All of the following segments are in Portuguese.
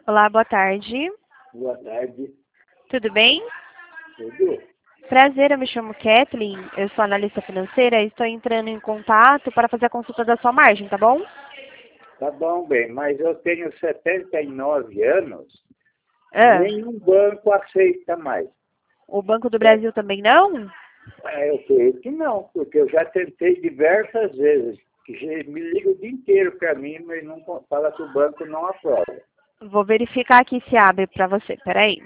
Olá, boa tarde. Boa tarde. Tudo bem? Tudo? Prazer, eu me chamo Kathleen, eu sou analista financeira e estou entrando em contato para fazer a consulta da sua margem, tá bom? Tá bom, bem, mas eu tenho 79 anos, Ah, nenhum banco aceita mais. o Banco do Brasil também não? Eu creio que não, porque eu já tentei diversas vezes, que me liga o dia inteiro para mim, mas não fala que o banco não aprova. Vou verificar aqui se abre para você, peraí.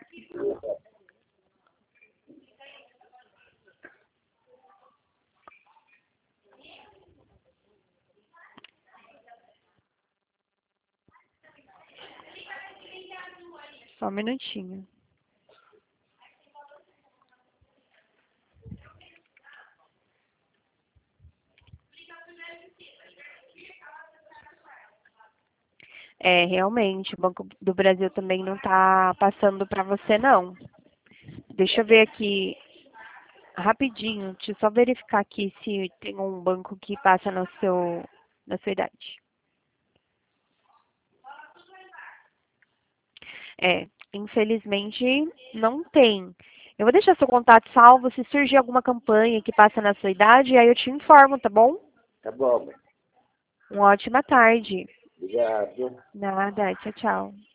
Só um minutinho. É, realmente, o Banco do Brasil também não está passando para você, não. Deixa eu ver aqui rapidinho, deixa eu só verificar aqui se tem um banco que passa na sua idade. É, infelizmente não tem. Eu vou deixar seu contato salvo, se surgir alguma campanha que passa na sua idade, aí eu te informo, tá bom? Tá bom, bem. Uma ótima tarde. Obrigado. Nada, tchau, tchau.